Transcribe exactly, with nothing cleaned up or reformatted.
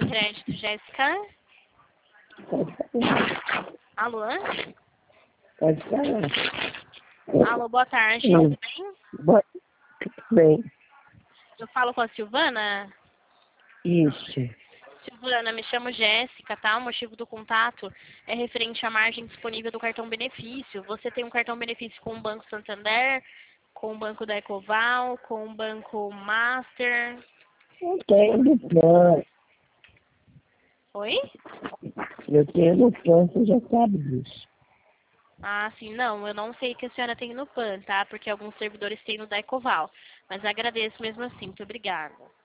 crédito, Jéssica? Pode falar. Alô? Pode falar. Alô, boa tarde, Não. tudo bem? Boa... Bem, Eu falo com a Silvana? isso. Silvana, me chamo Jéssica, tá? O motivo do contato é referente à margem disponível do cartão benefício. Você tem um cartão benefício com o Banco Santander, com o Banco da Ecoval, com o Banco Master. Eu tenho do plano. Oi? Eu tenho do plano, você já sabe disso. Ah, sim, não, eu não sei que a senhora tem no P A N, tá? Porque alguns servidores têm no da Ecoval. Mas agradeço mesmo assim, muito obrigada.